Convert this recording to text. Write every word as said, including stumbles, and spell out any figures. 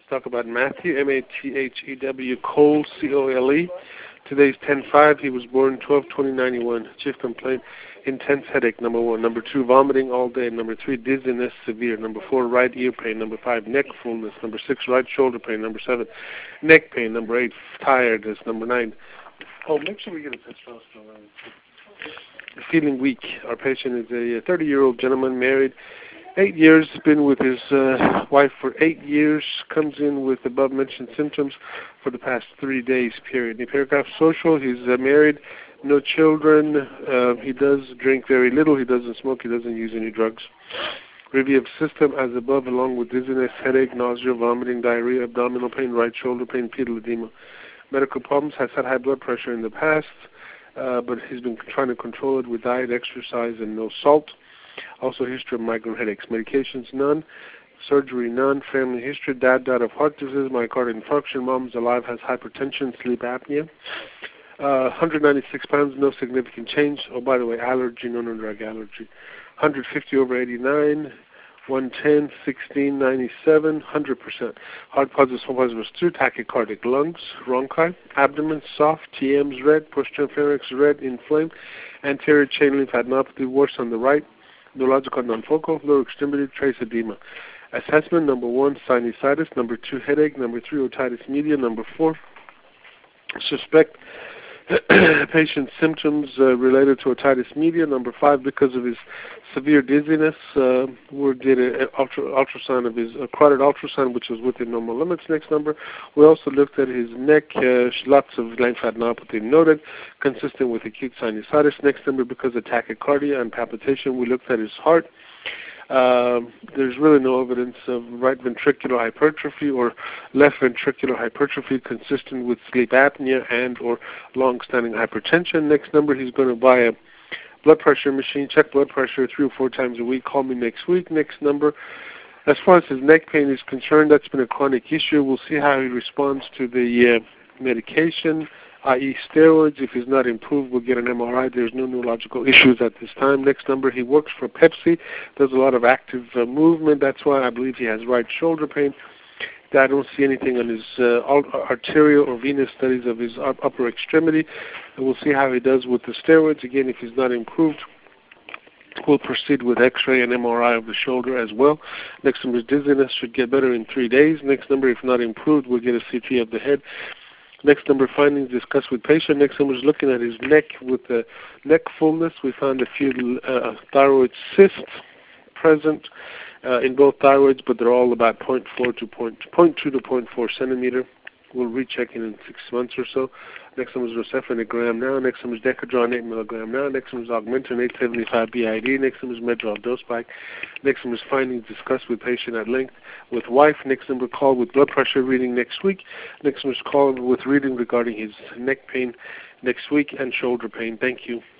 talk about Matthew, M A T H E W, Cole, C O L E. Today's ten five. He was born twelve twenty ninety-one. Chief complaint, intense headache, number one. Number two, vomiting all day. Number three, dizziness, severe. Number four, right ear pain. Number five, neck fullness. Number six, right shoulder pain. Number seven, neck pain. Number eight, tiredness. Number nine, oh, make sure we get a testosterone. Feeling weak. Our patient is a thirty-year-old gentleman, married, eight years, been with his uh, wife for eight years, comes in with above-mentioned symptoms for the past three days, period. In paragraph social, he's uh, married, no children, uh, he does drink very little, he doesn't smoke, he doesn't use any drugs. Review of system as above, along with dizziness, headache, nausea, vomiting, diarrhea, abdominal pain, right shoulder pain, pedal edema. Medical problems, has had high blood pressure in the past, uh, but he's been trying to control it with diet, exercise, and no salt. Also, history of migraine headaches. Medications, none. Surgery, none. Family history, dad died of heart disease, myocardial infarction. Mom's alive, has hypertension, sleep apnea. Uh, one hundred ninety-six pounds, no significant change. Oh, by the way, allergy, no non-drug allergy. one hundred fifty over eighty-nine. one ten, sixteen, ninety-seven, one hundred percent. Heart positive, positive two, tachycardic lungs, bronchi, abdomen, soft, T Ms red, posterior pharynx red, inflamed, anterior chain lymphadenopathy, worse on the right, neurological non-focal, lower extremity, trace edema. Assessment, number one, sinusitis, number two, headache, number three, otitis media, number four, suspect patient's symptoms uh, related to otitis media. Number five, because of his severe dizziness, uh, we did an ultra, ultrasound of his uh, carotid ultrasound, which was within normal limits. Next number, we also looked at his neck, uh, lots of lymphadenopathy noted, consistent with acute sinusitis. Next number, because of tachycardia and palpitation, we looked at his heart. Um, there's really no evidence of right ventricular hypertrophy or left ventricular hypertrophy consistent with sleep apnea and or long-standing hypertension. Next number, he's going to buy a blood pressure machine, check blood pressure three or four times a week. Call me next week. Next number, as far as his neck pain is concerned, that's been a chronic issue. We'll see how he responds to the uh, medication, that is steroids. If he's not improved, we'll get an M R I. There's no neurological issues at this time. Next number, he works for Pepsi, does a lot of active uh, movement. That's why I believe he has right shoulder pain. I don't see anything on his uh, arterial or venous studies of his upper extremity. And we'll see how he does with the steroids. Again, if he's not improved, we'll proceed with X-ray and M R I of the shoulder as well. Next number, dizziness should get better in three days. Next number, if not improved, we'll get a C T of the head. Next number, findings discussed with patient. Next number is looking at his neck with the neck fullness. We found a few uh, thyroid cysts present uh, in both thyroids, but they're all about zero point four to zero point two to zero point four centimeter. We'll recheck in in six months or so. Next one is Rocephin, a gram now. Next one is Decadron, eight milligram now. Next one is Augmentin, eight seventy-five B I D. Next one is Medrol dose spike. Next one is findings discussed with patient at length with wife. Next number, call with blood pressure reading next week. Next one is call with reading regarding his neck pain next week and shoulder pain. Thank you.